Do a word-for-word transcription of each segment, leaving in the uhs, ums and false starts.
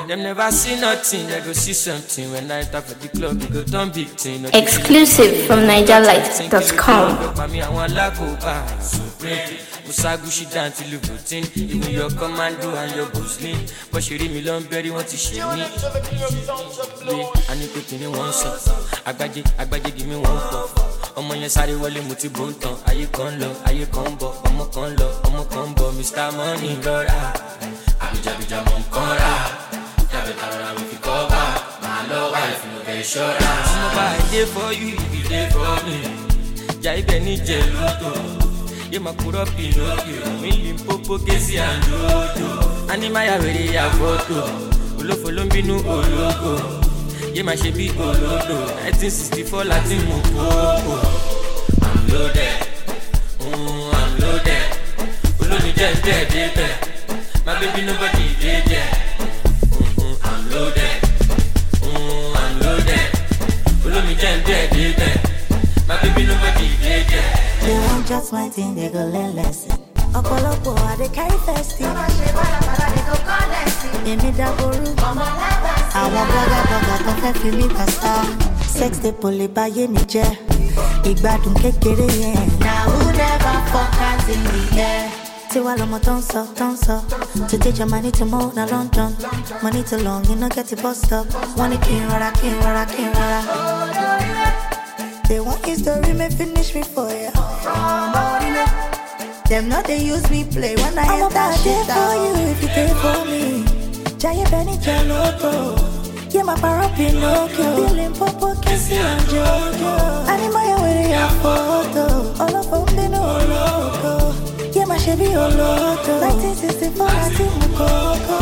Them never see nothing, they go see something. When I enter for the club, you go turn big thing. Exclusive from niger light dot com. Musagushi down to Louboutin. Even your commando and your Gosling. But she read me long berry, want to share me. I need to give me one song. Agbaje, Agbaje, give me one puff. Ọmọ yẹn sáré wọlé mo ti bó ń tán. Ayé kan lọ, ayé kan bọ̀. Ọmọ kan lọ, ọmọ kan bọ̀. mister Money lọ́ra. Àbíjàbíjà mọ̀ nǹkan rà. Jábẹ̀ tààrà mi fi kọ́ bá. Màá lọ wá ìfìmọ̀ bẹ̀ ṣọ́ra. Mo bá I dey for you, you dey for me. Jà ibẹ̀ ní jẹ̀ lóto. Ye makuro Pinocchio, mi Limpopo Kesi and Dodo. Animaya were ya photo, olofo lo nbinu ologo. Ye ma ṣe bí olodo, nineteen sixty-four Latin Mopopo. I'm loaded, mm, I'm loaded. Olóni jẹ́ ǹjẹ́ débẹ̀, my baby nobody dey there. Mm-hmm, I'm loaded, mm, I'm loaded. Olóni jẹ́ ǹjẹ́ débẹ̀, my baby nobody dey there. They want just my thing, they go learn lesson. Ọ̀pọ̀lọpọ̀ I dey carry festive. Ọmọ ṣe bàlàbàlà they go connect. Èmi dàgbòrú. Ọmọ lẹ́bàá. Àwọn bọ́gàbọ́gà tó fẹ́ fi mí pàṣà. Sex dey pòlè báyé mi jẹ́. Ìgbádùn kékeré yẹn. Na who never fuck out in the air. Tiwa lọmọ tó ń sọ, tó ń sọ. To take your money to move na London. Money too long, you no get the bus stop. Wọ́n ní kí n rọra, kí n rọra, kí n rọra. They want history, may finish me for ya. Them not they use me play when I I'm enter shit down. I'm for you if you take for me. Jaya Benny Jaloto. Yeah, my para Pinocchio. Feeling Popo Kissy and Jojo. Animaya with your photo. All of them they know loco. Yeah, my Chevy Oloto. nineteen sixty-four Latin Mopopo.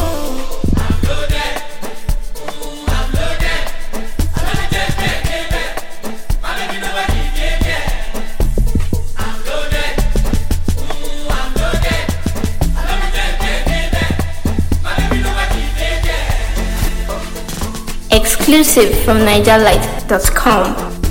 Exclusive from niger light dot com.